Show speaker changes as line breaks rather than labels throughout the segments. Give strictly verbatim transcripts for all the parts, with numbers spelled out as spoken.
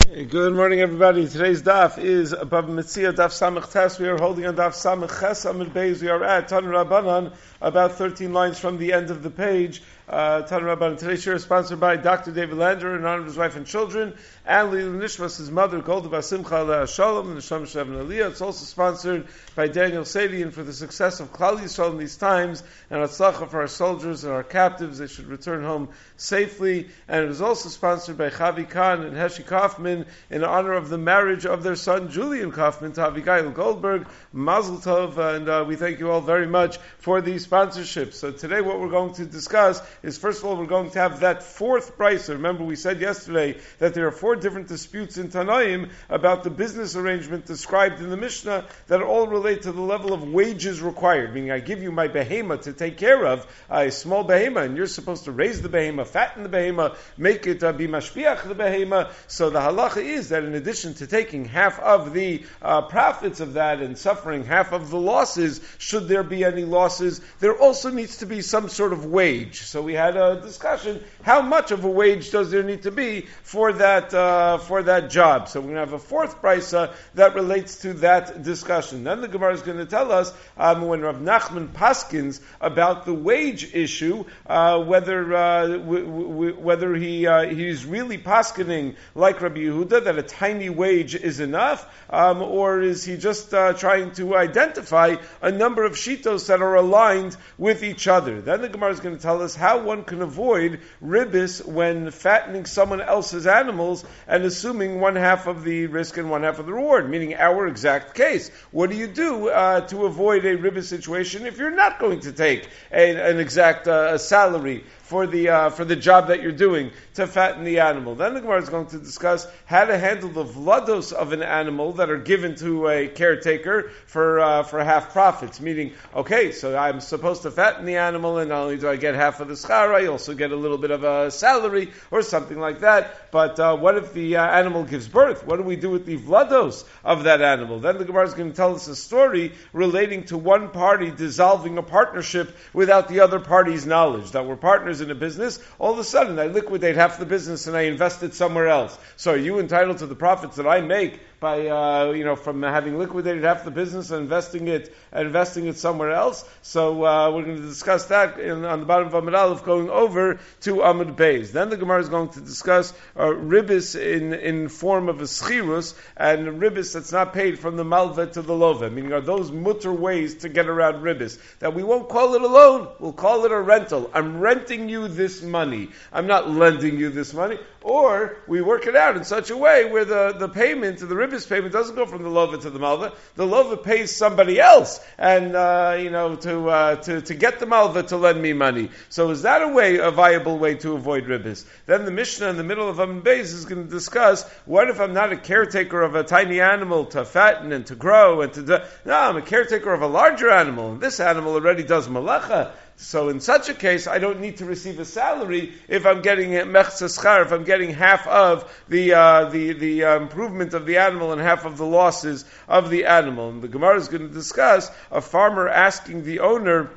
Good morning, everybody. Today's daf is above Mitzia daf Samach Tes. We are holding on daf Samach Ches Amud Beis. We are at Tan Rabbanan, about thirteen lines from the end of the page. Uh, Tan Rabbanan. Today's share is sponsored by Doctor David Lander in honor of his wife and children, and Lila Nishmas, his mother, Golda Basimcha Aleh Shalom, and Nisham Shevin Aliyah. It's also sponsored by Daniel Sadian for the success of Klal Yisrael in these times, and Atzlacha for our soldiers and our captives. They should return home safely. And it is also sponsored by Chavi Khan and Heshi Kaufman in honor of the marriage of their son Julian Kaufman to Abigail Goldberg. Mazel Tov, and uh, we thank you all very much for these sponsorships. So today what we're going to discuss is, first of all, we're going to have that fourth brisa. Remember, we said yesterday that there are four different disputes in Tanaim about the business arrangement described in the Mishnah that all relate to the level of wages required. Meaning, I give you my behema to take care of, a small behema, and you're supposed to raise the behema, fatten the behema, make it uh, be mashpiach the behema. So the halacha is that in addition to taking half of the uh, profits of that and suffering half of the losses, should there be any losses, there also needs to be some sort of wage. So we had a discussion, how much of a wage does there need to be for that uh, for that job? So we're going to have a fourth brisa that relates to that discussion. Then the Gemara is going to tell us um, when Rav Nachman paskins about the wage issue, uh, whether uh, w- w- whether he uh, he's really paskining like Rabbi Yehuda that a tiny wage is enough, um, or is he just uh, trying to identify a number of shitos that are aligned with each other? Then the Gemara is going to tell us how one can avoid ribis when fattening someone else's animals and assuming one half of the risk and one half of the reward, meaning our exact case. What do you do uh, to avoid a ribis situation if you're not going to take a, an exact uh, salary for the uh, for the job that you're doing to fatten the animal? Then the Gemara is going to discuss how to handle the vlados of an animal that are given to a caretaker for uh, for half profits. Meaning, okay, so I'm supposed to fatten the animal, and not only do I get half of the schar, I also get a little bit of a salary or something like that. But uh, what if the uh, animal gives birth? What do we do with the vlados of that animal? Then the Gemara is going to tell us a story relating to one party dissolving a partnership without the other party's knowledge. That we're partners in a business, all of a sudden I liquidate half the business and I invest it somewhere else. So are you entitled to the profits that I make by, uh, you know, from having liquidated half the business and investing it, and investing it somewhere else? So uh, we're going to discuss that in, on the bottom of Amud Aleph, going over to Amud Beis. Then the Gemara is going to discuss uh, ribis in in form of a schirus, and ribis that's not paid from the malva to the lova. Meaning, are those mutter ways to get around ribis that we won't call it a loan, we'll call it a rental. I'm renting you this money. I'm not lending you this money. Or we work it out in such a way where the, the payment, the ribis payment, doesn't go from the lova to the malva. The lova pays somebody else, and uh, you know to, uh, to to get the malva to lend me money. So is that a way, a viable way to avoid ribis? Then the Mishnah in the middle of Amud Beis is going to discuss, what if I'm not a caretaker of a tiny animal to fatten and to grow and to do, no, I'm a caretaker of a larger animal, and this animal already does malacha. So in such a case, I don't need to receive a salary if I'm getting mechza schar, if I'm getting half of the uh, the the uh, improvement of the animal and half of the losses of the animal. And the Gemara is going to discuss a farmer asking the owner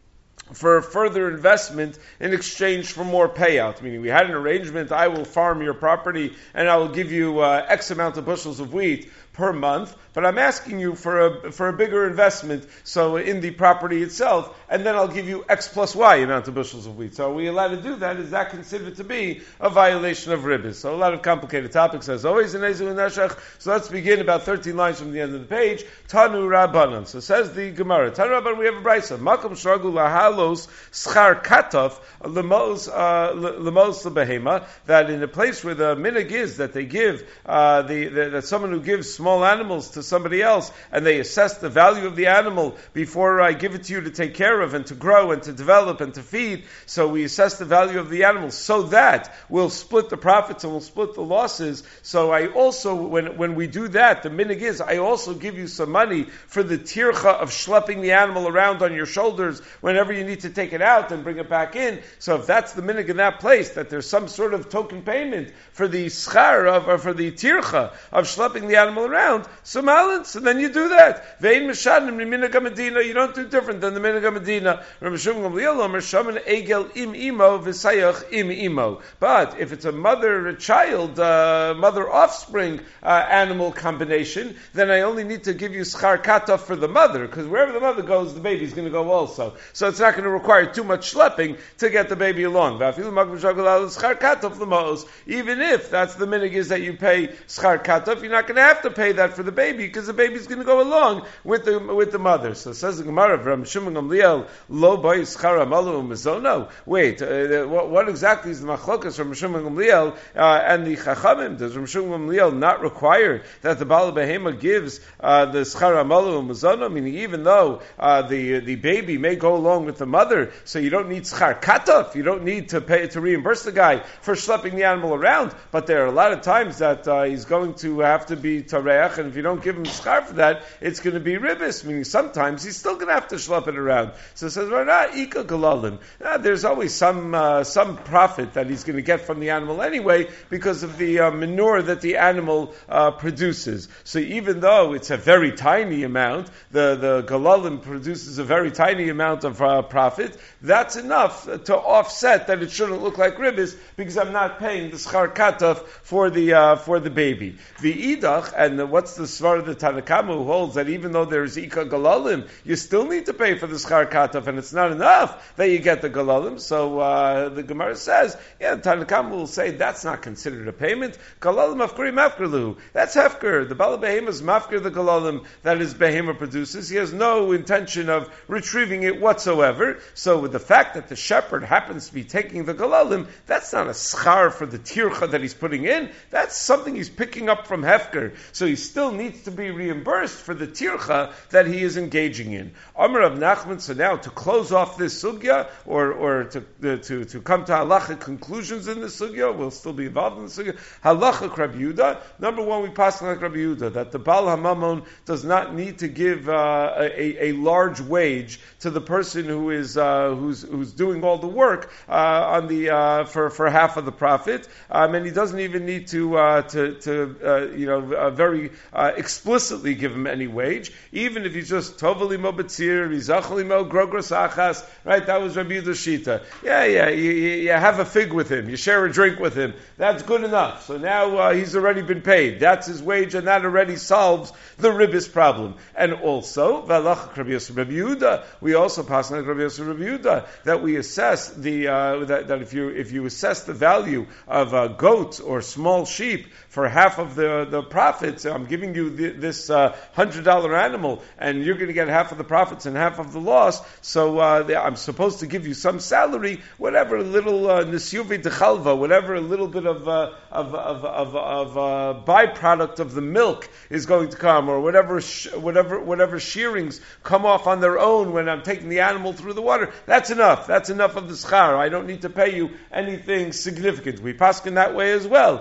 for further investment in exchange for more payout. Meaning, we had an arrangement, I will farm your property and I will give you uh, X amount of bushels of wheat per month, but I'm asking you for a for a bigger investment, so in the property itself, and then I'll give you X plus Y amount of bushels of wheat. So are we allowed to do that? Is that considered to be a violation of ribis? So a lot of complicated topics, as always, in Ezu and Neshach. So let's begin about thirteen lines from the end of the page. Tanu Rabbanan. So says the Gemara, Tanu Rabbanan, we have a brisa. Makom shragu lahalos schar katov lemos lemos lebehema, that in a place where the minig is that they give uh, the, the that someone who gives small animals to somebody else, and they assess the value of the animal before I give it to you to take care of and to grow and to develop and to feed. So we assess the value of the animal so that we'll split the profits and we'll split the losses. So I also, when when we do that, the minig is, I also give you some money for the tircha of schlepping the animal around on your shoulders whenever you you need to take it out and bring it back in. So if that's the minhag in that place, that there's some sort of token payment for the schar of, or for the tircha of schlepping the animal around, so malin, so then you do that. Vein mishadim minhag medina, you don't do different than the minhag medina. Rabbi Shimon Gamliel Omer shaman egel im imo v'sayach im imo. But if it's a mother, a child, uh, mother offspring uh, animal combination, then I only need to give you schar kataf for the mother, because wherever the mother goes, the baby's going to go also. So it's not going to require too much schlepping to get the baby along. Even if that's the minhag is that you pay schar kataf, you're not going to have to pay that for the baby, because the baby's going to go along with the with the mother. So it says the Gemara, Rabbi Shimon Gamliel, lo boy schar amalu u'mezono. Wait, uh, what, what exactly is the machlokas from Rabbi Shimon Gamliel uh, and the Chachamim? Does Rabbi Shimon Gamliel not require that the Baal Behema gives uh, the schar amalu u'mezono? Meaning, even though uh, the the baby may go along with the mother, so you don't need schar kataf, you don't need to pay to reimburse the guy for schlepping the animal around. But there are a lot of times that uh, he's going to have to be tareach, and if you don't give him schar for that, it's going to be ribis. Meaning, sometimes he's still going to have to schlep it around. So it says, ika galalim. There's always some uh, some profit that he's going to get from the animal anyway, because of the uh, manure that the animal uh, produces. So even though it's a very tiny amount, the the galalim produces a very tiny amount of uh, profit. That's enough to offset that it shouldn't look like ribis, because I'm not paying the schar kataf for the uh, for the baby. The idach, and the, what's the svar of the Tanakama who holds that even though there's ika galalim, you still need to pay for the schar kataf, and it's not enough that you get the galalim. So uh, the Gemara says, yeah, the Tanakama will say that's not considered a payment. Galalim afkuri mafkerlu. That's hefker. The Bala Behema is mafker the galalim that his behema produces. He has no intention of retrieving it whatsoever. So with the fact that the shepherd happens to be taking the galalim, that's not a schar for the tircha that he's putting in. That's something he's picking up from hefker. So he still needs to be reimbursed for the tircha that he is engaging in. Amar of Nachman. So now to close off this sugya, or or to uh, to to come to halacha conclusions in this sugya, we'll still be involved in the sugya. Halacha Rabbi Yehuda. Number one, we pass like Rabbi Yehuda that the Baal Hamamon does not need to give uh, a, a large wage to the person who is uh, who's who's doing all the work uh, on the uh, for for half of the profit, um, and he doesn't even need to uh, to to uh, you know uh, very uh, explicitly give him any wage, even if he's just tovali mo betzir, rizachli mo grogros achas. Right, that was Rabbi Yehuda's shita. Yeah, yeah, you, you have a fig with him, you share a drink with him. That's good enough. So now uh, he's already been paid. That's his wage, and that already solves the ribis problem. And also, v'alach Rabbi Yosef Rabbi Yehuda, we also pass on Rabbi Yosef Rabbi Yehuda that we assess the uh, that, that if you if you assess the value of uh, goats or small sheep for half of the the profits, I'm giving you the, this uh, hundred dollar animal, and you're going to get half of the profits and half of the loss. So uh, the, I'm supposed to give you some salary, whatever little nesyuvi dechalva, whatever a little bit of uh, of of of, of uh, byproduct of the milk is going to come, or whatever sh- whatever whatever shearings come off on their own when I'm taking the animal through the water. That's enough. That's enough of the schar. I don't need to pay you anything significant. We pass in that way as well.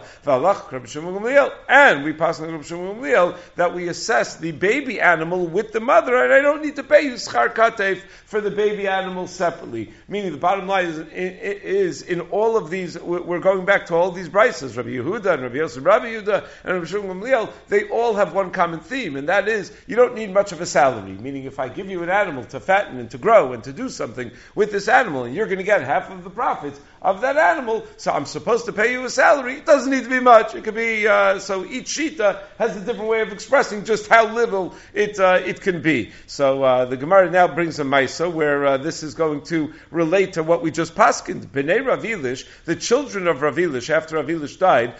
And we pass in Rabbi Shimon Gamliel that we assess the baby animal with the mother, and I don't need to pay you schar katef for the baby animal separately. Meaning the bottom line is, is in all of these, we're going back to all these brises, Rabbi Yehuda and Rabbi Yosef Rabbi Yehuda and Rabbi Shimon Gamliel, they all have one common theme, and that is you don't need much of a salary. Meaning if I give you an animal to fatten and to grow and to do something with this animal, and you're going to get half of the profits of that animal, so I'm supposed to pay you a salary. It doesn't need to be much. It could be, uh, so each shita has a different way of expressing just how little it uh, it can be. So uh, the Gemara now brings a Maisa where uh, this is going to relate to what we just paskined. Bnei Rav Elish, the children of Rav Elish, after Rav Elish died,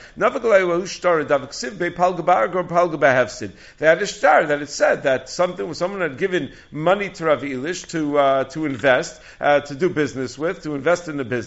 they had a shtar that it said that something, someone had given money to Rav Elish to uh, to invest, uh, to do business with, to invest in the business,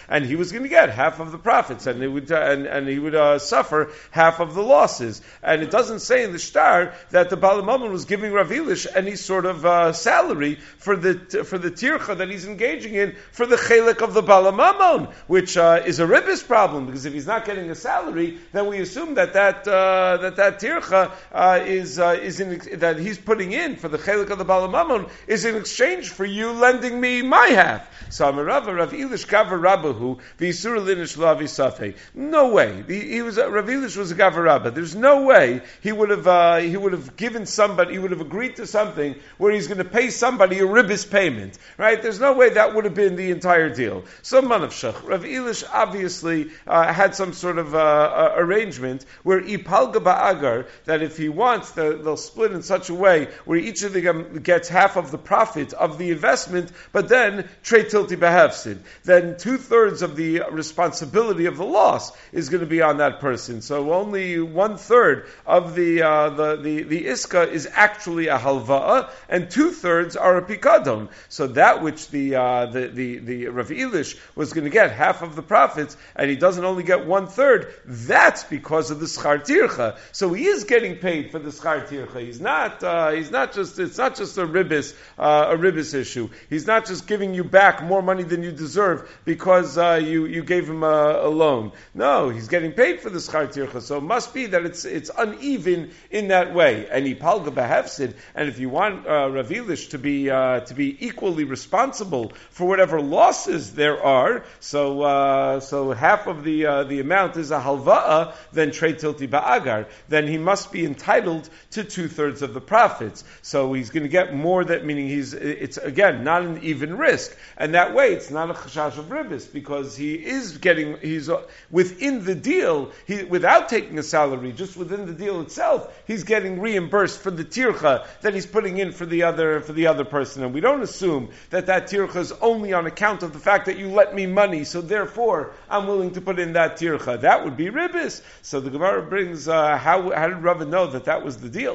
and he was going to get half of the profits, and, it would, uh, and, and he would uh, suffer half of the losses. And it doesn't say in the shtar that the Baal Mammon was giving Rav Elish any sort of uh, salary for the for the tircha that he's engaging in for the chelik of the Baal Mammon, which uh, is a ribbis problem, because if he's not getting a salary, then we assume that that uh, that that tircha uh, is uh, is in, that he's putting in for the chelik of the Baal Mammon is in exchange for you lending me my half. So Amarava Rav Elish Gavar Rabbahu v'Yisur Linish Lavi Safei. No way. He, he was a, Rav Elish was a Gavar Rabba. There's no way he would have uh, he would have given somebody, he would have agreed to something where he's going to pay somebody a ribbis payment, right? There's no way that would have been the entire deal. So Manavshach, Rav Elish obviously uh, had some sort of uh, uh, arrangement where Ipalga Ba'agar, that if he wants, they'll split in such a way where each of them gets half of the profit of the investment, but then trade tilti behefsid. Then two thirds of the responsibility of the loss is going to be on that person. So only one third of the uh, the, the the iska is actually a halva'a, and two thirds are a pikadon. So that which the uh, the the the Rav Elish was going to get half of the profits, and he doesn't only get one third. That's because of the schar tircha. So he is getting paid for the schar tircha. He's not. Uh, he's not just. It's not just a ribbis uh, a ribbis issue. He's not just giving you back more money than you deserve because uh, you you gave him a, a loan. No, he's getting paid for the schar tircha. So it must be that it's it's uneven in that way. And he palga behefsid. And if you want uh, Rav Elish to be uh, to be equally responsible for whatever losses there are, so uh, so half of the uh, the amount is a halva'a, then trade tilti ba'agar. Then he must be entitled to two thirds of the profits. So he's going to get more. That meaning he's it's again not an even risk, and that way it's not a chashash of ribbis because he is getting he's uh, within the deal. He without taking a salary, just within the deal itself, he's getting reimbursed for the tircha that he's putting in for the other for the other person. And we don't assume that that tircha is only on account of the fact that you let me money, so therefore I'm willing to put in that tircha. That would be ribbis. So the Gemara brings uh, how how did Rava know that that was the deal?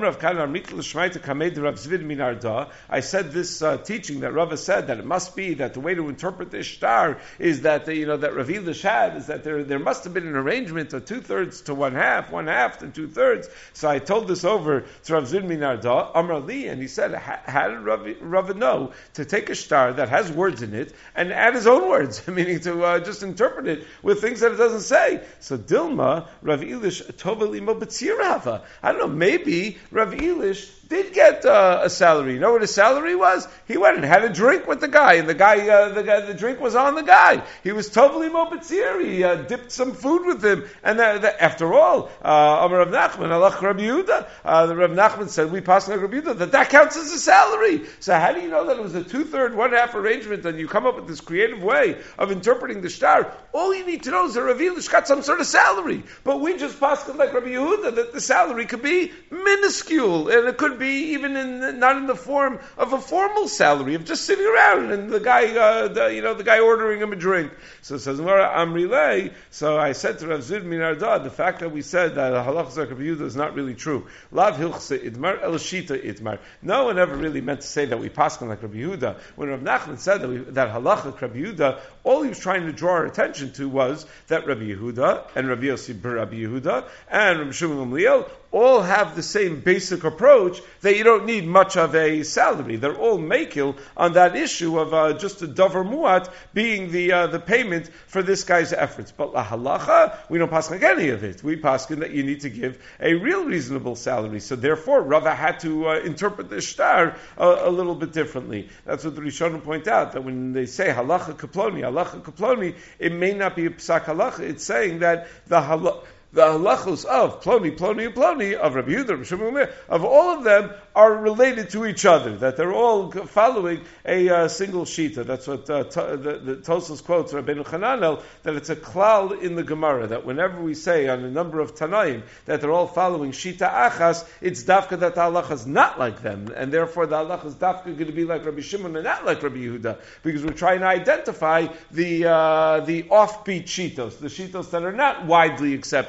I said this uh, teaching that Rava said that it must be that the way to interpret this shtar is that the, you know that Rav Elish had is that there there must have been an arrangement of two thirds to one half, one half to two thirds. So I told this over to Rav Zid Minarda, Amar Li, and he said, how did Rava, Rava know to take a shtar that has words in it and add his own words, meaning to uh, just interpret it with things that it doesn't say? So Dilma, Rav Elish, Tova Limo B'tzirava. I don't know, maybe Rav Elish did get uh, a salary. You know what his salary was? He went and had a drink with the guy, and the guy, uh, the guy, the drink was on the guy. He was totally mobitzir. He uh, dipped some food with him, and the, the, after all, uh, Amar Rav Nachman, Alach Rabbi Yehuda, uh, the Rav Nachman said, we pass like Rabbi Yehuda, that that counts as a salary. So how do you know that it was a two-third, one-half arrangement, and you come up with this creative way of interpreting the shtar? All you need to know is that Rav Elish got some sort of salary, but we just pass like Rabbi Yehuda that the salary could be minuscule, and it could be even in not in the form of a formal salary of just sitting around and the guy, uh, the, you know, the guy ordering him a drink. So it says Amrilei. So I said to Rav Zid Minarda, the fact that we said that halacha Rabbi Yehuda is not really true. Lav hilchse idmar el shita idmar. No one ever really meant to say that we paskin like Rabbi Yehuda. When Rav Nachman said that we, that halacha Rabbi Yehuda, all he was trying to draw our attention to was that Rabbi Yehuda and Rabbi Yossi ber Rabbi Yehuda and Rabbi Shimon Gamliel all have the same basic approach that you don't need much of a salary. They're all makil on that issue of uh, just a davar muat being the uh, the payment for this guy's efforts. But la halacha, we don't pass like any of it. We pass that you need to give a real reasonable salary. So therefore, Rava had to uh, interpret the shtar a, a little bit differently. That's what the Rishonim point out, that when they say halacha kaploni, halacha kaploni, it may not be a psak halacha. It's saying that the halacha, the halachos of Ploni, Ploni, and Ploni, of Rabbi Yehuda, Rabbi Shimon, of all of them are related to each other, that they're all following a uh, single shita. That's what uh, to, the, the Tosfos quotes Rabbeinu Chananel, that it's a klal in the Gemara, that whenever we say on a number of Tanaim that they're all following shita achas, it's dafka that the halacha is not like them, and therefore the halacha is dafka going to be like Rabbi Shimon and not like Rabbi Yehuda, because we're trying to identify the uh, the offbeat shitos, the shitos that are not widely accepted,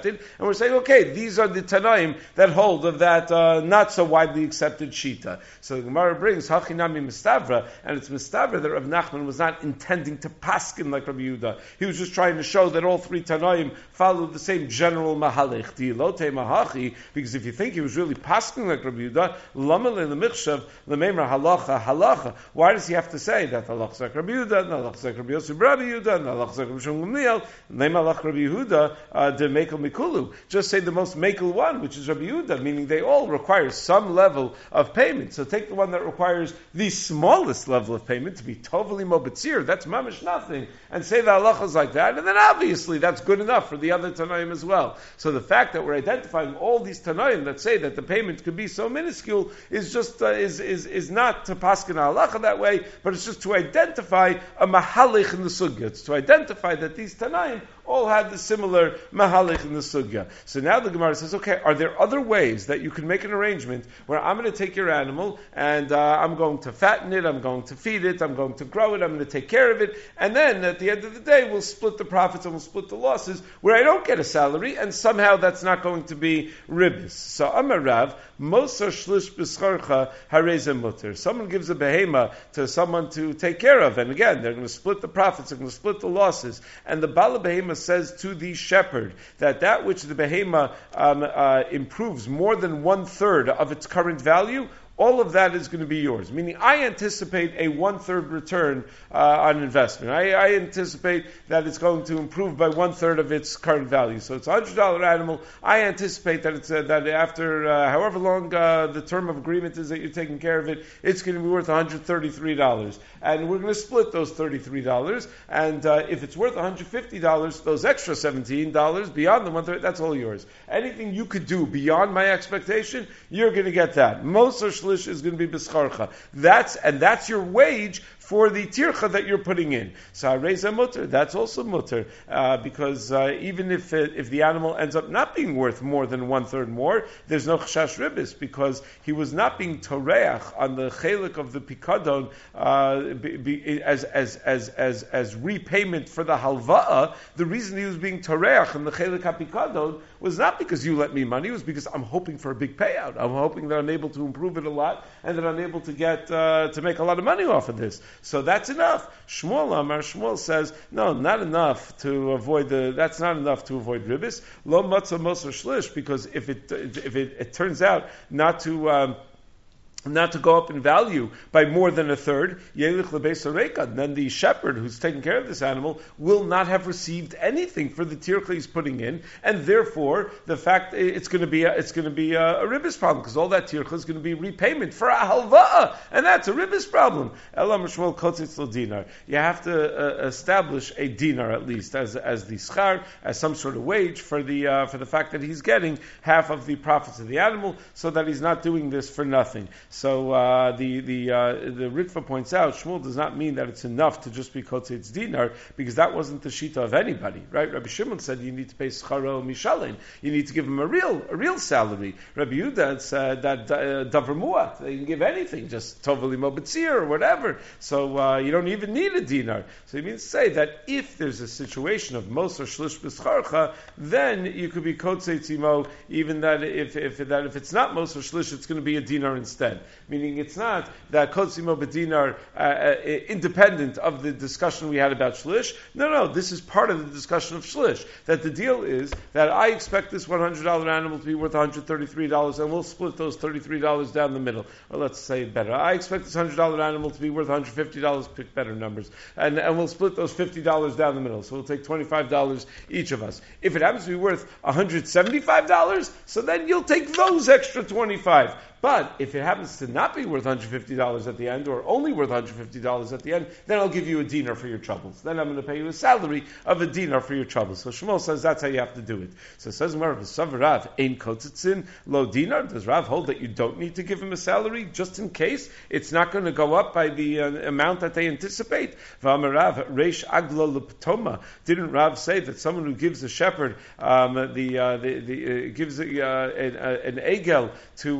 accepted, and we're saying, okay, these are the Tanaim that hold of that uh, not so widely accepted Shita. So the Gemara brings Hachinami Mistavra, and it's Mistavra that Rav Nachman was not intending to paskin like Rabbi Yehuda. He was just trying to show that all three Tanaim followed the same general mahalech. Dilote mahachi, because if you think he was really paskin like Rabbi Yehuda, Lama le Michshav lememra halacha halacha. Why does he have to say that halacha like Rabbi Yehuda, halacha like Rabbi Yosef Rabbi Yehuda, halacha like Rabbi Shimon Gamliel, lemalach Rabbi Yehuda de mekel mikulu? Just say the most mekel one, which is Rabbi Yehuda, meaning they all require some level of payment. So take the one that requires the smallest level of payment to be tovali mobetzir. That's mamish nothing, and say the halachas like that, and then obviously that's good enough for the other Tanaim as well. So the fact that we're identifying all these Tanaim that say that the payment could be so minuscule is just uh, is is is not to paskin halacha that way, but it's just to identify a mahalich in the sugya. It's to identify that these Tanaim all had the similar mahalich in the sugya. So now the Gemara says, okay, are there other ways that you can make an arrangement where I'm going to take your animal and uh, I'm going to fatten it, I'm going to feed it, I'm going to grow it, I'm going to take care of it, and then at the end of the day we'll split the profits and we'll split the losses where I don't get a salary, and somehow that's not going to be ribbis. So Amar Rav, Moser shlish b'scharcha hareze mutter. Someone gives a behema to someone to take care of, and again, they're going to split the profits, they're going to split the losses, and the bala behema says to the shepherd that that which the behema um, uh, improves more than one third of its current value, all of that is going to be yours. Meaning, I anticipate a one-third return uh, on investment. I, I anticipate that it's going to improve by one-third of its current value. So it's a one hundred dollars animal. I anticipate that it's uh, that after uh, however long uh, the term of agreement is that you're taking care of it, it's going to be worth one hundred thirty-three dollars. And we're going to split those thirty-three dollars. And uh, if it's worth one hundred fifty dollars, those extra seventeen dollars beyond the one-third, that's all yours. Anything you could do beyond my expectation, you're going to get that. Most are is going to be b'scharcha. That's and that's your wage for the tircha that you're putting in. So hareza mutter, that's also mutter, uh, because uh, even if it, if the animal ends up not being worth more than one third more, there's no chashash ribis, because he was not being toreach on the chelik of the pikadon uh, be, be, as, as as as as repayment for the halva'a. The reason he was being toreach on the chelik hapikadon was not because you lent me money, it was because I'm hoping for a big payout. I'm hoping that I'm able to improve it a lot, and that I'm able to get uh, to make a lot of money off of this. So that's enough. Shmuel Amar, Shmuel says, no, not enough to avoid the. That's not enough to avoid ribis. Lo matzah moser shlish, because if it if it, it turns out not to. Um, not to go up in value by more than a third, yelich lebeis hareka, then the shepherd who's taking care of this animal will not have received anything for the tircha he's putting in, and therefore the fact it's going to be a, it's going to be a, a ribis problem, because all that tircha is going to be repayment for a halva'a, and that's a ribis problem. Elam Shmuel kotzitz lo dinar. You have to uh, establish a dinar at least as as the schar, as some sort of wage for the uh, for the fact that he's getting half of the profits of the animal, so that he's not doing this for nothing. So uh, the the uh, the Ritva points out, Shmuel does not mean that it's enough to just be kotzitz dinar, because that wasn't the shita of anybody, right? Rabbi Shimon said you need to pay scharo mishalin, you need to give him a real a real salary. Rabbi Yehuda said that uh, davar muat, they can give anything, just tovali mobetzir or whatever. So uh, you don't even need a dinar. So he means to say that if there's a situation of moser shlish b'scharcha, then you could be kotzitz imo, even that if if that if it's not moser shlish, it's going to be a dinar instead. Meaning it's not that kotzimo b'dinar uh, uh, independent of the discussion we had about shlish. No, no, this is part of the discussion of shlish. That the deal is that I expect this one hundred dollars animal to be worth one hundred thirty-three dollars, and we'll split those thirty-three dollars down the middle. Or let's say it better. I expect this one hundred dollars animal to be worth one hundred fifty dollars, pick better numbers. And, and we'll split those fifty dollars down the middle. So we'll take twenty-five dollars each of us. If it happens to be worth one hundred seventy-five dollars, so then you'll take those extra twenty-five dollars. But if it happens to not be worth one hundred fifty dollars at the end, or only worth one hundred fifty dollars at the end, then I'll give you a dinar for your troubles. Then I'm going to pay you a salary of a dinar for your troubles. So Shmuel says that's how you have to do it. So it says, Rav, ein kotzitzin lo dinar. Does Rav hold that you don't need to give him a salary just in case it's not going to go up by the uh, amount that they anticipate? V'amarav reish aglo leptoma. Didn't Rav say that someone who gives a shepherd um, the, uh, the the uh, gives uh, an, uh, an egel to uh, to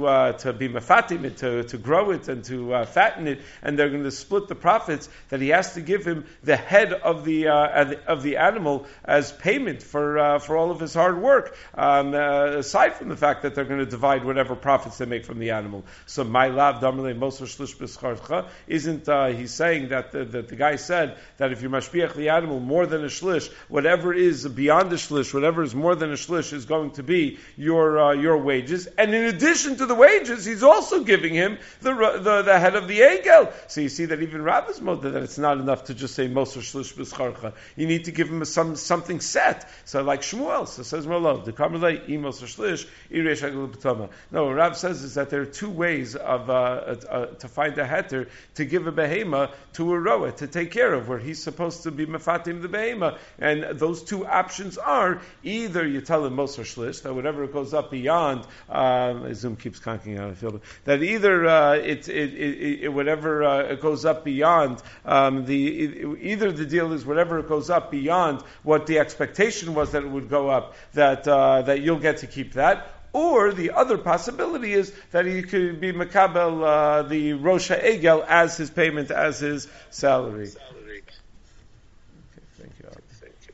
to be mafatim, to, to grow it and to uh, fatten it, and they're going to split the profits, that he has to give him the head of the uh, of the animal as payment for uh, for all of his hard work. Um, uh, aside from the fact that they're going to divide whatever profits they make from the animal. So my lav damle moser shlish b'scharcha isn't uh, he's saying that the, that the guy said that if you mashpiach the animal more than a shlish, whatever is beyond a shlish, whatever is more than a shlish is going to be your uh, your wages. And in addition to the wages, he's also giving him the the, the head of the egel. So you see that even Rav is moda that it's not enough to just say moser shlish b'scharcha. You need to give him a, some something set. So like Shmuel, so says Merlot, the Karmelei imos shlish iresh agel b'tama. No, what Rav says is that there are two ways of uh, uh, to find a heter to give a behema to a roa to take care of, where he's supposed to be mefatim the behema, and those two options are either you tell him moser shlish that whatever it goes up beyond. Um, Zoom keeps conking out. I feel that either uh, it, it, it, it whatever uh, it goes up beyond um, the it, either the deal is whatever it goes up beyond what the expectation was that it would go up, that uh, that you'll get to keep that. Or the other possibility is that he could be makabel uh, the Rosha Egel as his payment, as his salary. Okay, thank you. Thank you.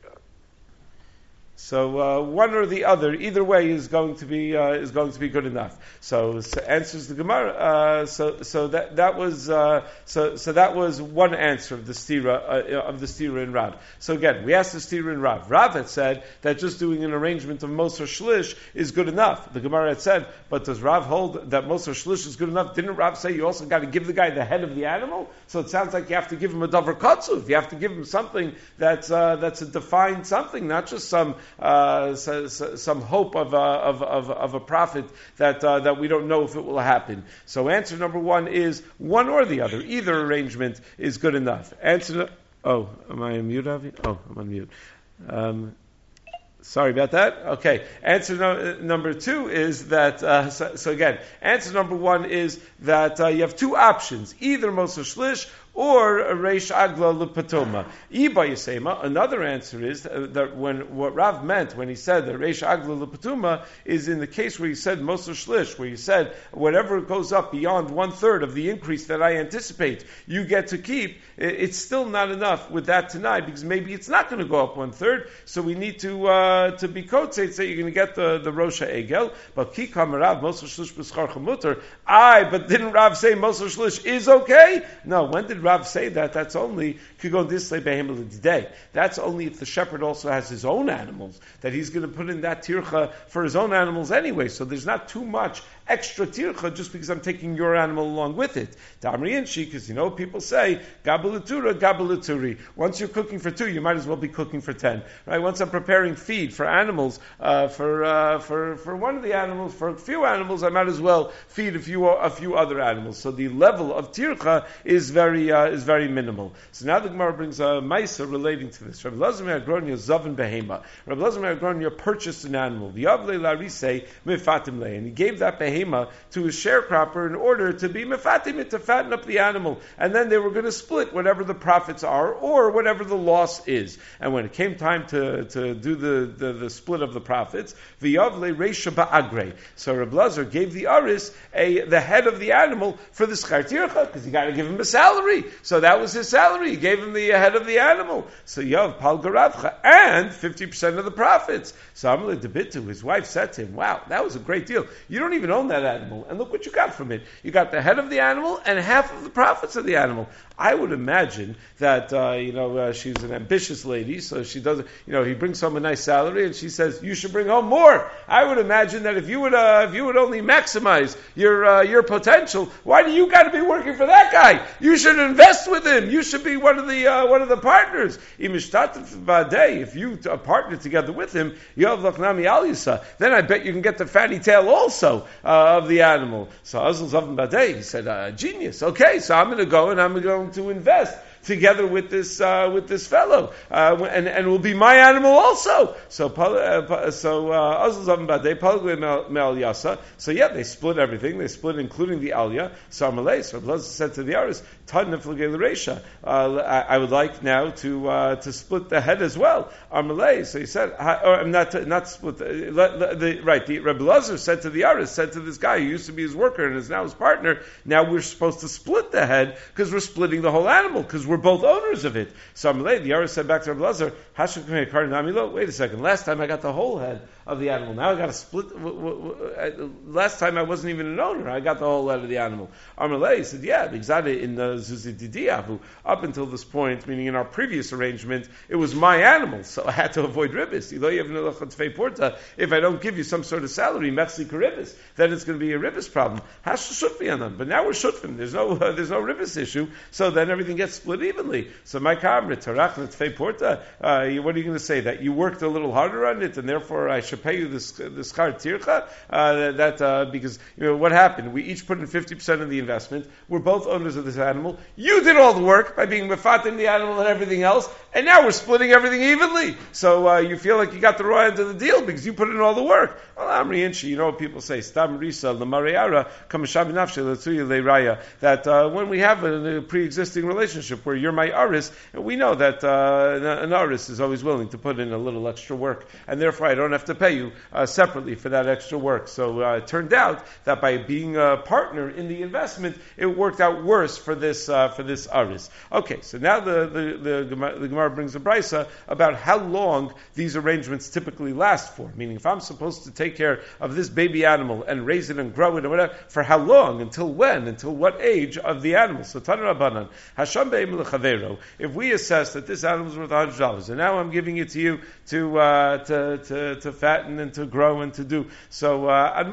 So uh, one or the other, either way, is going to be uh, is going to be good enough. So, so answers the Gemara. Uh, so so that that was uh, so so that was one answer of the stira uh, of the stira in Rav. So again, we asked the stira in Rav. Rav had said that just doing an arrangement of Moser Shlish is good enough. The Gemara had said, but does Rav hold that Moser Shlish is good enough? Didn't Rav say you also got to give the guy the head of the animal? So it sounds like you have to give him a davar katsuv. You have to give him something that's uh, that's a defined something, not just some. Uh, so, so, some hope of a, of, of, of a profit that uh, that we don't know if it will happen. So answer number one is one or the other. Either arrangement is good enough. Answer. Oh, am I on mute, Avi? Oh, I'm on mute. Um, Sorry about that. Okay. Answer no, number two is that, uh, so, so again, answer number one is that uh, you have two options, either Moser Shlish or a Reish Agla Lepatoma. Iba Yisema, another answer is that when what Rav meant when he said that Reish Agla Lepatoma is in the case where he said Moser Shlish, where he said whatever goes up beyond one third of the increase that I anticipate you get to keep, it's still not enough with that tonight because maybe it's not going to go up one third, so we need to uh, to be kotzetz that you're going to get the, the Rosha Egel. But Ki Kamarav Moser Shlish B'schar Chamuter. Aye, but didn't Rav say Moser Shlish is okay? No, when did Rav say that? That's only Kigon Disley Behemel today. That's only if the shepherd also has his own animals, that he's going to put in that tircha for his own animals anyway. So there's not too much extra tircha just because I'm taking your animal along with it. Tamri and Shi, because you know people say Gabalatura, Gabalaturi. Once you're cooking for two, you might as well be cooking for ten. Right? Once I'm preparing feed for animals, uh, for uh, for for one of the animals, for a few animals, I might as well feed a few a few other animals. So the level of tircha is very uh, is very minimal. So now the Gemara brings a Maisa relating to this. Rabbi Lazar Agronia Zavin Behema. Rabbi Lazar Agronia purchased an animal. V'yavle larise mefatim le, and he gave that behema to his sharecropper in order to be mefatim it, to fatten up the animal, and then they were going to split whatever the profits are or whatever the loss is. And when it came time to, to do the, the, the split of the profits, v'yavle reisha ba'agre. So Rabbi Lazar gave the aris a the head of the animal for the schar tircha because you got to give him a salary. So that was his salary. He gave him the head of the animal. So Yav Pal Garavcha and fifty percent of the profits. So Amalei Debitu, his wife said to him, wow, that was a great deal. You don't even own that animal. And look what you got from it. You got the head of the animal and half of the profits of the animal. I would imagine that, uh, you know, uh, she's an ambitious lady, so she doesn't, you know, he brings home a nice salary and she says, you should bring home more. I would imagine that if you would, uh, if you would only maximize your, uh, your potential, why do you got to be working for that guy? You should invest with him. You should be one of the, uh, one of the partners. If you uh, partner together with him, then I bet you can get the fatty tail also, uh, of the animal. So Azul Zavim Badei, he said, uh, genius. Okay, so I'm going to go and I'm going to invest together with this uh, with this fellow, uh, and and will be my animal also. So uh, so uh, so yeah, they split everything. They split, including the aliyah. So Amalei, so Rabbi said to the Aris, uh, I, I would like now to uh, to split the head as well. Amalei, so he said, or not to, not split the, the, the right. The Rabbi Lazar said to the Aris, said to this guy who used to be his worker and is now his partner, now we're supposed to split the head because we're splitting the whole animal because we're both owners of it. So Amalei, the Aris said back to Rabbi Lazar, wait a second, last time I got the whole head of the animal. Now I got to split. W- w- w- last time I wasn't even an owner. I got the whole head of the animal. Amalei said, yeah, because in the Zuzididiavu, up until this point, meaning in our previous arrangement, it was my animal, so I had to avoid ribbis. If I don't give you some sort of salary, mechsi ribbis, then it's going to be a ribbis problem. But now we're shutfim. There's no uh, there's no ribbis issue, so then everything gets split evenly. So my kamrit tarach netfei porta. What are you going to say? That you worked a little harder on it, and therefore I should pay you this this schar tircha? Uh, that uh, because you know what happened? We each put in fifty percent of the investment. We're both owners of this animal. You did all the work by being mefatim the animal and everything else, and now we're splitting everything evenly. So uh, you feel like you got the raw end of the deal because you put in all the work. Well, Amri Inchi, you know what people say? Stam risa l'mareara kamasham nafshe l'tzuya le'raya. That uh, when we have a, a pre-existing relationship where you're my aris, and we know that uh, an aris is always willing to put in a little extra work, and therefore I don't have to pay you uh, separately for that extra work. So uh, it turned out that by being a partner in the investment, it worked out worse for this uh, for this aris. Okay, so now the the, the, Gemara, the Gemara brings a brisa about how long these arrangements typically last for. Meaning, if I'm supposed to take care of this baby animal and raise it and grow it and whatever, for how long? Until when? Until what age of the animal? So Tana Rabbanan, Hasham be'im l'chavero. If we assess that this animal is worth one hundred dollars, and now I'm giving it to you to uh, to, to to fatten and to grow and to do so,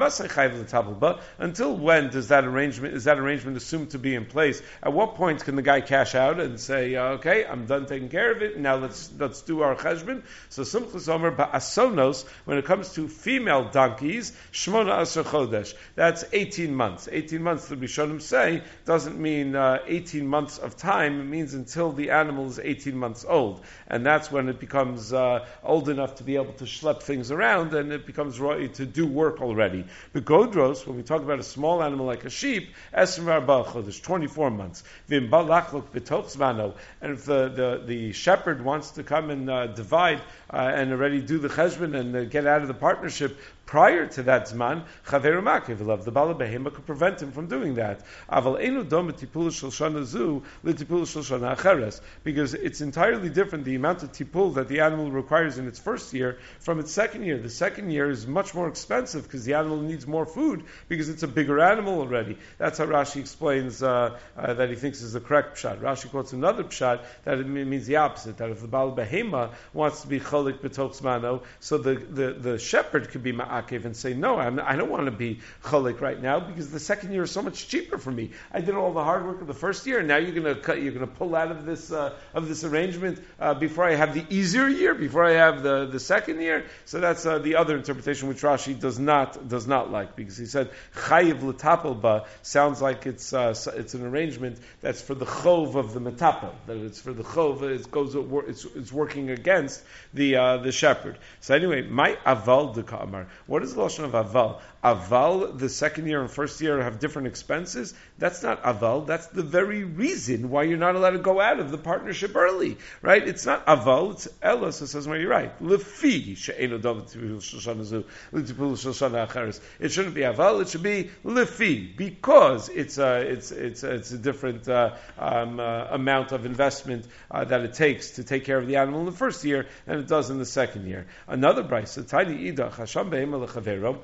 uh, until when does that arrangement is that arrangement assumed to be in place? At what point can the guy cash out and say, uh, okay, I'm done taking care of it, now let's let's do our cheshbon? So Simchas Omer ba'asonos, when it comes to female donkeys, shmona asar chodesh, that's eighteen months. eighteen months, the Rishonim say, doesn't mean uh, eighteen months of time, it means until the animal is eighteen months old. And that's when it becomes uh, old enough to be able to schlep things around, and it becomes ready to do work already. But Godros, when we talk about a small animal like a sheep, esrim arba chodesh, twenty-four months. Vim balachlok b'toch zmano, and if the, the, the shepherd wants to come and uh, divide uh, and already do the cheshbon and uh, get out of the partnership prior to that zman, chaveru makiv, the bala behema could prevent him from doing that. Aval enu dom tipul shel shana zu litipul shel shana acheres, because it's entirely different the amount of tipul that the animal requires in its first year from its second year. The second year is much more expensive because the animal needs more food because it's a bigger animal already. That's how Rashi explains uh, uh, that he thinks is the correct pshat. Rashi quotes another pshat that it means the opposite, that if the bala behema wants to be cholik b'toch zmano, so the, the, the shepherd could be ma'akev and say, no, I'm, I don't want to be cholik right now because the second year is so much cheaper for me. I did all the hard work of the first year, and now you're going to cut, you're going to pull out of this uh, of this arrangement uh, before I have the easier year, before I have the, the second year. So that's uh, the other interpretation which Rashi does not does not like, because he said chayiv l'tapel ba sounds like it's uh, it's an arrangement that's for the chov of the metapel, that it's for the chov, it goes it's it's working against the uh, the shepherd. So anyway, my aval de ka'amar. What is the lashon of aval? Aval, the second year and first year have different expenses. That's not aval. That's the very reason why you're not allowed to go out of the partnership early, right? It's not aval. It's elos. It says where you're right. Lefi she'eno davar tipul shel shana zu l'tipul shel shana acheres. It shouldn't be aval. It should be lefi, because it's a it's it's it's a different uh, um, uh, amount of investment uh, that it takes to take care of the animal in the first year than it does in the second year. Another brayso, tiny ida chasham be'ema lechavero.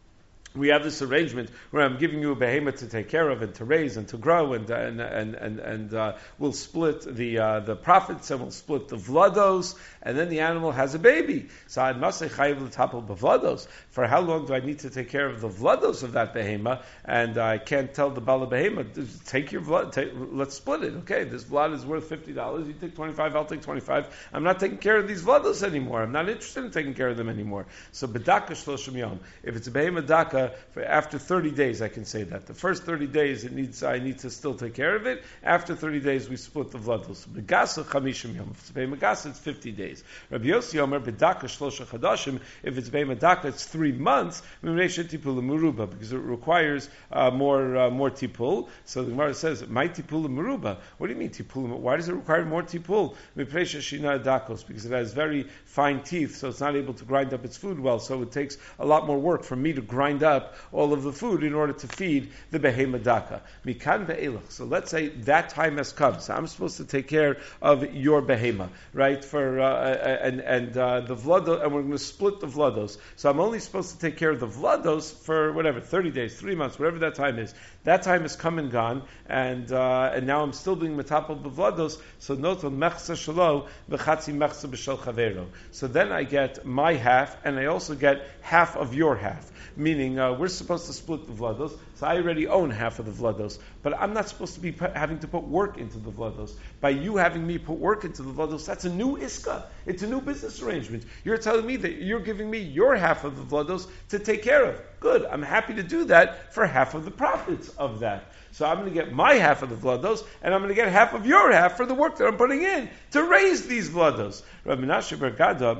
We have this arrangement where I'm giving you a behemoth to take care of and to raise and to grow, and and and and, and uh, we'll split the uh, the profits and we'll split the vlados, and then the animal has a baby. So I must say chayiv l'tapel b'vlados. For how long do I need to take care of the vlados of that behemoth? And I can't tell the bala behemoth, take your vlad, take, let's split it. Okay, this vlad is worth fifty dollars. You take twenty five, I'll take twenty five. I'm not taking care of these vlados anymore. I'm not interested in taking care of them anymore. So bedaka shloshim yom. If it's a behemoth daka, uh, for after thirty days, I can say that. The first thirty days, it needs I need to still take care of it. After thirty days, we split the vlados. Begasa chamishim yom. If it's bei megasa, it's fifty days. Rabbi Yossi Omer bedaka shlosha chadashim. If it's bei medaka, it's three months. Tipul meruba, because it requires uh, more uh, more tipul. So the Gemara says, "My tipul meruba." What do you mean tipul? Why does it require more tipul? Because it has very fine teeth, so it's not able to grind up its food well. So it takes a lot more work for me to grind up all of the food in order to feed the behema daka. Mikan ve'elach. So let's say that time has come. So I'm supposed to take care of your behema, right? For uh, and and uh, the vlados, and we're going to split the vlados. So I'm only supposed to take care of the vlados for whatever, thirty days, three months, whatever that time is. That time has come and gone, and uh, and now I'm still being metapel b'vlados. So notal mechsa shalo v'chatzi mechsa b'shel chavero. So then I get my half, and I also get half of your half. Meaning uh, we're supposed to split the vlados. So I already own half of the vlados, but I'm not supposed to be put, having to put work into the vlados. By you having me put work into the vlados, that's a new iska. It's a new business arrangement. You're telling me that you're giving me your half of the vlados to take care of. Good. I'm happy to do that for half of the profits of that. So I'm going to get my half of the vlados, and I'm going to get half of your half for the work that I'm putting in to raise these vlados. Rabbi Menashe bar Gada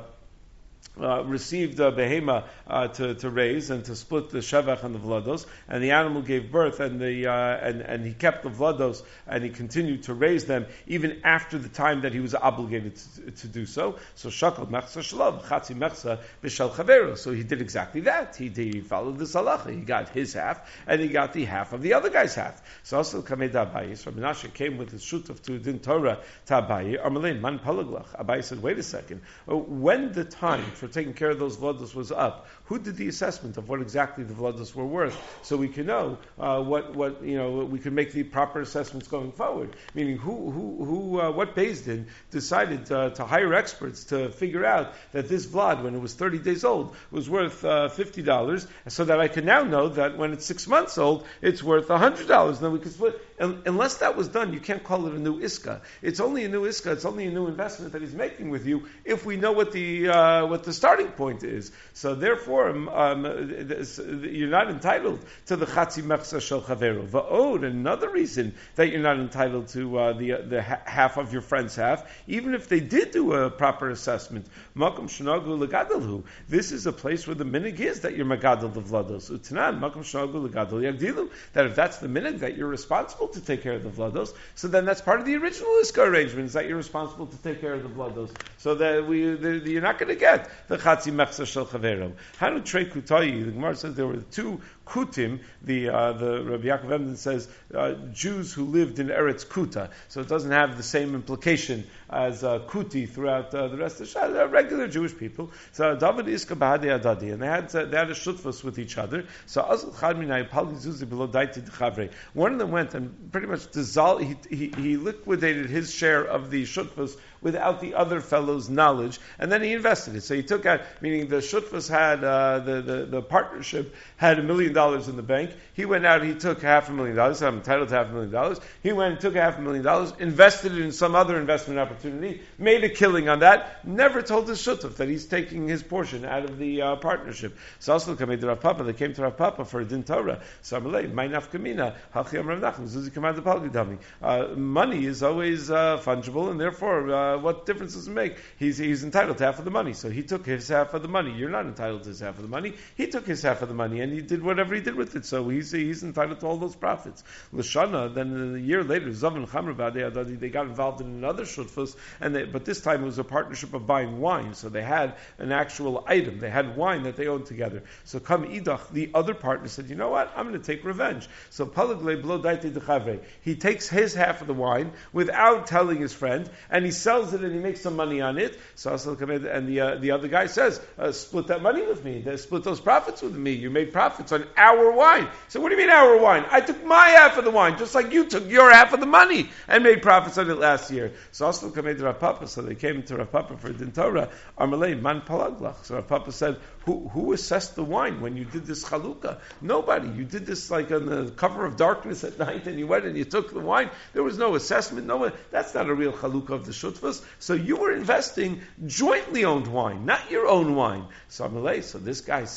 Uh, received uh, behema uh, to, to raise and to split the shevach and the vlados, and the animal gave birth, and the uh, and and he kept the vlados, and he continued to raise them even after the time that he was obligated to, to do so. So shakal mechsa shalom chatzi mechsa b'shel chavero. So he did exactly that. He, he followed this halacha. He got his half, and he got the half of the other guy's half. So also kamei da Abaye. So Rabbi Menashe came with his shutaf to din Torah to Abaye. Armalein man palaglach. Abaye said, wait a second. When the time for taking care of those vlados was up, who did the assessment of what exactly the vlados were worth, so we can know uh, what what you know we can make the proper assessments going forward. Meaning, who who who uh, what Beis Din decided uh, to hire experts to figure out that this vlad, when it was thirty days old, was worth uh, fifty dollars, so that I can now know that when it's six months old, it's worth a hundred dollars. Then we can split. And unless that was done, you can't call it a new iska. It's only a new iska. It's only a new investment that he's making with you if we know what the uh, what the starting point is. So therefore, um, um, this, you're not entitled to the chatzi mechsa shel chavero. Va'od, another reason that you're not entitled to uh, the the ha- half of your friend's half, even if they did do a proper assessment. Makom shenagu legadalhu. This is a place where the minig is that you're megadal the vlados. Utanan makom shenagu legadal yagdilu. That if that's the minig that you're responsible to take care of the vlados, so then that's part of the original iska arrangement, is that you're responsible to take care of the vlados. So that we, the, the, you're not going to get the chatzi mechsa shel chavero. Hanu trei kutayi. The Gemara says there were two kutim. The uh, the Rabbi Yaakov Emden says uh, Jews who lived in Eretz Kuta. So it doesn't have the same implication as uh, kuti throughout uh, the rest of the Shah. They're regular Jewish people. So David iska bahadei adadi, and they had uh, they had a shutfus with each other. So azul chad minay palgi zuzi below daiti d'chavre. One of them went and pretty much dissolved. He, he, he liquidated his share of the shutfus without the other fellow's knowledge, and then he invested it. So he took out, meaning the shutfus had uh, the, the the partnership had a million dollars in the bank. He went out, he took half a million dollars. I'm entitled to half a million dollars. He went and took half a million dollars, invested it in some other investment opportunity, made a killing on that. Never told his shutuf that he's taking his portion out of the uh, partnership. So also came to Rav Papa. They came to Rav Papa for a din Torah. So Amalei, my nafkamina, hachiyam Rav Nachman, zuzi kamad palgidami. Money is always uh, fungible, and therefore, uh, what difference does it make? He's he's entitled to half of the money. So he took his half of the money. You're not entitled to his half of the money. He took his half of the money, and he did whatever he did with it. So he's he's entitled to all those profits. Lashana. Then a year later, Zav and Chamra Badei Adadi, they got involved in another shutfus, and they, but this time it was a partnership of buying wine. So they had an actual item. They had wine that they owned together. So come idach, the other partner said, you know what? I'm going to take revenge. So palagle blo daite dechavre. He takes his half of the wine without telling his friend, and he sells it and he makes some money on it. So and the uh, the other guy says, uh, split that money with me. They split those profits with me. You made profits on our wine. So what do you mean our wine? I took my half of the wine, just like you took your half of the money and made profits on it last year. So also came to Rav Papa. So they came to Rav Papa for din Torah. Amalei man palaglach. So Rav Papa said, who who assessed the wine when you did this chalukah? Nobody. You did this like on the cover of darkness at night, and you went and you took the wine. There was no assessment. No one. That's not a real chalukah of the shutfas. So you were investing jointly owned wine, not your own wine. So Amalei. So this guy said,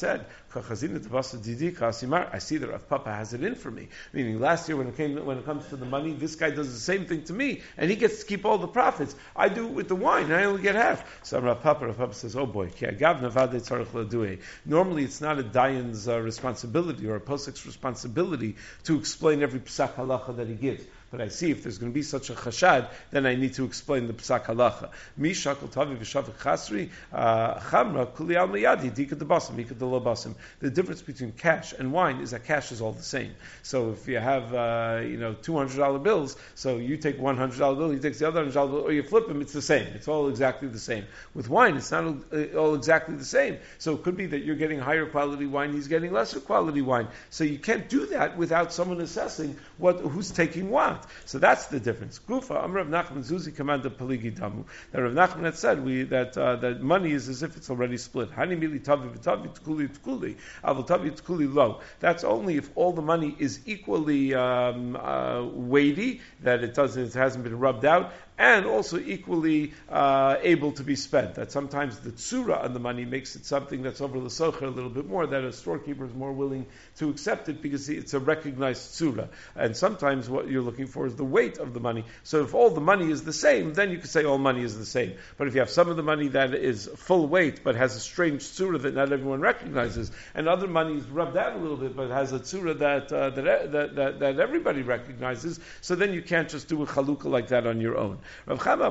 I see that Rav Papa has it in for me. Meaning, last year when it came when it comes to the money, this guy does the same thing to me, and he gets to keep all the profits. I do it with the wine, and I only get half. So Rav Papa, Rav Papa says, "Oh boy, normally it's not a dayan's uh, responsibility or a posek's responsibility to explain every psak halacha that he gives. But I see if there's going to be such a chashad, then I need to explain the psak halacha. Mi shakal tavi v'shavik chasri chamra kuli al miyadi dika debasim dika delabasim. The difference between cash and wine is that cash is all the same. So if you have uh, you know two hundred dollar bills, so you take one hundred dollar bill, he takes the other hundred dollar bill, or you flip them, it's the same. It's all exactly the same. With wine, it's not all exactly the same. So it could be that you're getting higher quality wine, he's getting lesser quality wine. So you can't do that without someone assessing what who's taking what. So that's the difference. Gufa, Amr Rav Nachman Zuzi Commander Paligi Damu. That Rav Nachman had said we, that uh, that money is as if it's already split. Hani mili tavi v'tavi tkuli tkuli, avol tavi tkuli lo. That's only if all the money is equally um, uh, weighty, that it doesn't, it hasn't been rubbed out, and also equally uh, able to be spent. That sometimes the tsura on the money makes it something that's over the socher a little bit more, that a storekeeper is more willing to accept it because it's a recognized tsura. And sometimes what you're looking for is the weight of the money. So if all the money is the same, then you could say all money is the same. But if you have some of the money that is full weight but has a strange tsura that not everyone recognizes, and other money is rubbed out a little bit but has a tsura that, uh, that, that, that, that everybody recognizes, so then you can't just do a chalukah like that on your own. Rav Chama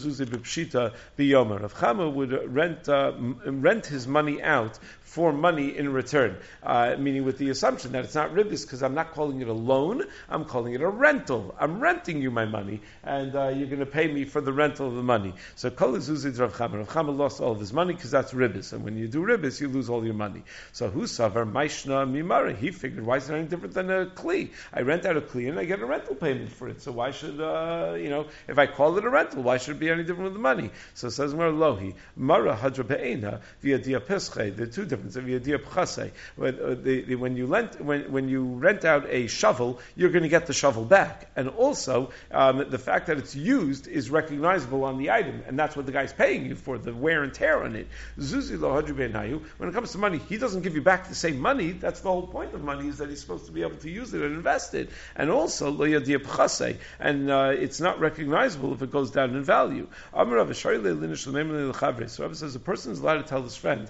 Rav Chama would rent uh, rent his money out for money in return, uh, meaning with the assumption that it's not ribis, because I'm not calling it a loan, I'm calling it a rental. I'm renting you my money, and uh, you're going to pay me for the rental of the money. So Kol Zuzid Rav Chama. Rav Chama lost all of his money because that's ribis, and when you do ribis, you lose all your money. So who savar Maishna Mimara? He figured, why is it any different than a kli? I rent out a kli and I get a rental payment for it. So why should uh, you know if I call it a rental, why should it be any different with the money? So it says Mar Lohi Mara Hadra Be'ena via Dia Pesche. There are two differences. Via Dia Pchase. When you rent when when you rent out a shovel, you're going to get the shovel back, and also um, the fact that it's used is recognizable on the item, and that's what the guy's paying you for, the wear and tear on it. Zuzi Lo Hadra Be'enayu. When it comes to money, he doesn't give you back the same money. That's the whole point of money, is that he's supposed to be able to use it and invest it, and also Lo Yadia Pchase, and uh, it's not recognizable if it goes down in value. So Rabbi says a person is allowed to tell his friend,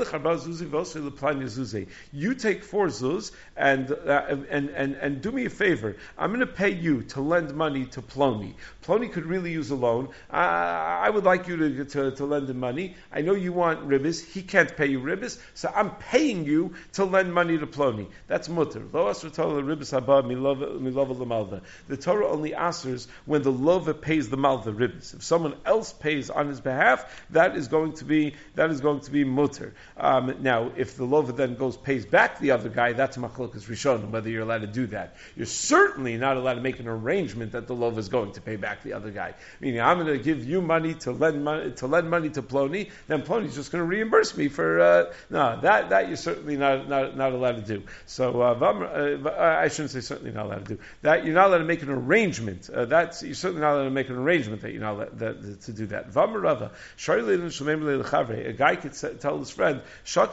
you take four zuz and, uh, and, and, and do me a favor. I'm going to pay you to lend money to Ploni. Ploni could really use a loan. Uh, I would like you to, to, to lend him money. I know you want ribbis. He can't pay you ribbis, so I'm paying you to lend money to Ploni. That's mutter. The Torah only answers when the lova pays the malva ribbis. If someone else pays on his behalf, that is going to be that is going to be mutter. Um, now, if the lova then goes pays back the other guy, that's machlokas rishon, whether you're allowed to do that. You're certainly not allowed to make an arrangement that the lova is going to pay back the other guy. Meaning, I'm going to give you money to lend money to lend money to Ploni, then Ploni's just going to reimburse me for uh, no that that you're certainly not not, not allowed to do. So uh, uh, I shouldn't say certainly not allowed to do that. You're not allowed to make an arrangement. Uh, that's you're certainly not allowed to make an arrangement that you're not allowed that, to do that. A guy could say, tell his friend,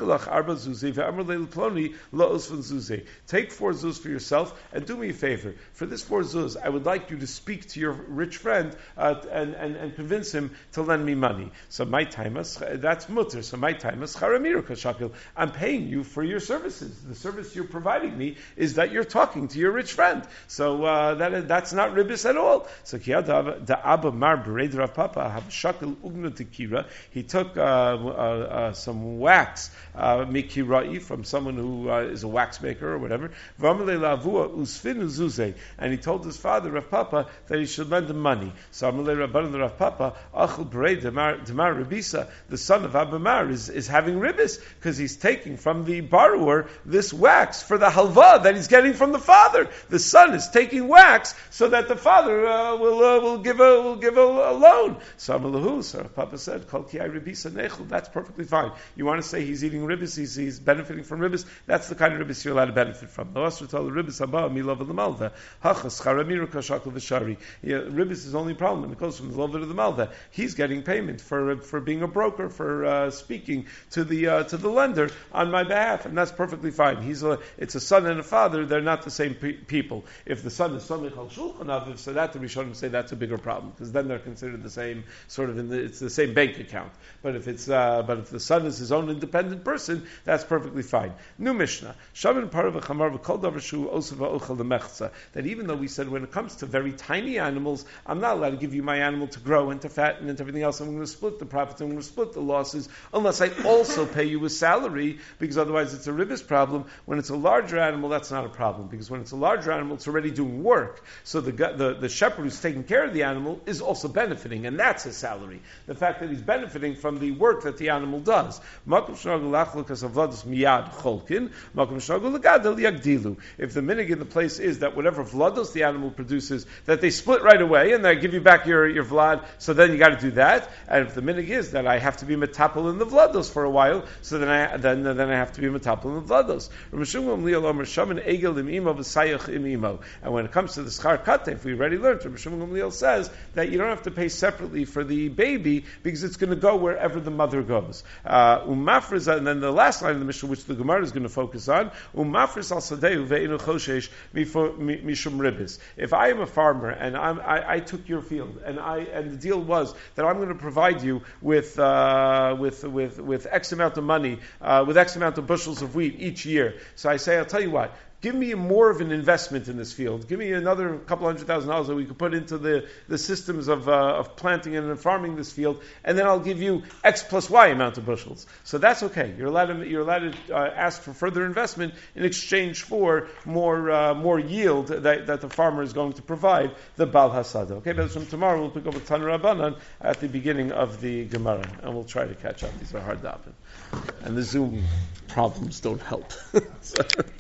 take four zuz for yourself and do me a favor. For this four zuz, I would like you to speak to your rich friend uh, and, and, and convince him to lend me money. So my time is, that's mutter. So my time is shakil. I'm paying you for your services. The service you're providing me is that you're talking to your rich friend. So uh, that that's not ribis at all. So the Abba Mar Bered Rav Papa have shakil ugna tekira. He took uh, uh, uh, some wax uh, mikirai from someone who uh, is a wax maker or whatever. And he told his father Rav Papa that he should lend him money. So Rav Papa Achel Bered Demar Rabisa, the son of Abba Mar, is, is having ribis because he's taking from the borrower this wax for the halva that he's getting from the father. The son is taking wax so that the father uh, will uh, will give give a we'll give a, a loan. So Amalahu, so Papa said, Kol ki ay ribisa nechel. That's perfectly fine. You want to say he's eating ribbis, he's, he's benefiting from ribbis. That's the kind of ribbis you're allowed to benefit from. The Osra told ribbis haba milov l'malva hachas charamiru kashakol v'shari. Ribbis is the only problem when it goes from the lover to the malva. He's getting payment for for being a broker, for uh, speaking to the uh, to the lender on my behalf, and that's perfectly fine. He's a it's a son and a father. They're not the same pe- people. If the son is Samich al Shulchan Aviv, so that the Rishonim say that's a bigger problem, because then they're considered the same sort of in the, it's the same bank account. But if it's uh, but if the son is his own independent person, that's perfectly fine. New Mishnah, Shaman Parav Chamar v'Kol Davar Shu Osava Ochel Lemechza. That even though we said when it comes to very tiny animals, I'm not allowed to give you my animal to grow and to fatten and to everything else. I'm going to split the profits. I'm going to split the losses, unless I also pay you a salary, because otherwise it's a ribbis problem. When it's a larger animal, that's not a problem, because when it's a larger animal, it's already doing work. So the the, the shepherd who's taking care of the animal is also benefiting, and that's his salary. The fact that he's benefiting from the work that the animal does. If the minig in the place is that whatever vlados the animal produces, that they split right away and they give you back your, your vlad, so then you got to do that. And if the minig is that I have to be metapel in the vlados for a while, so then I then then I have to be metapel in the vlados. And when it comes to the schar katef, we already learned. Rabbi Shimon Gamliel says that you don't have to pay separately for the baby because it's going to go wherever the mother goes. Uh, umafriz, and then the last line of the Mishnah, which the Gemara is going to focus on, umafriz al sadeu ve'inu choshesh mishum ribis. If I am a farmer and I'm, I, I took your field and I and the deal was that I'm going to provide you with uh, with with with X amount of money, uh, with X amount of bushels of wheat each year. So I say, I'll tell you what. Give me more of an investment in this field. Give me another couple hundred thousand dollars that we could put into the, the systems of uh, of planting and farming this field, and then I'll give you X plus Y amount of bushels. So that's okay. You're allowed to you're allowed to uh, ask for further investment in exchange for more uh, more yield that, that the farmer is going to provide the Bal Hasada. Okay, but from tomorrow we'll pick up with Tan Rabbanan at the beginning of the Gemara, and we'll try to catch up. These are hard daven, and the Zoom problems don't help. So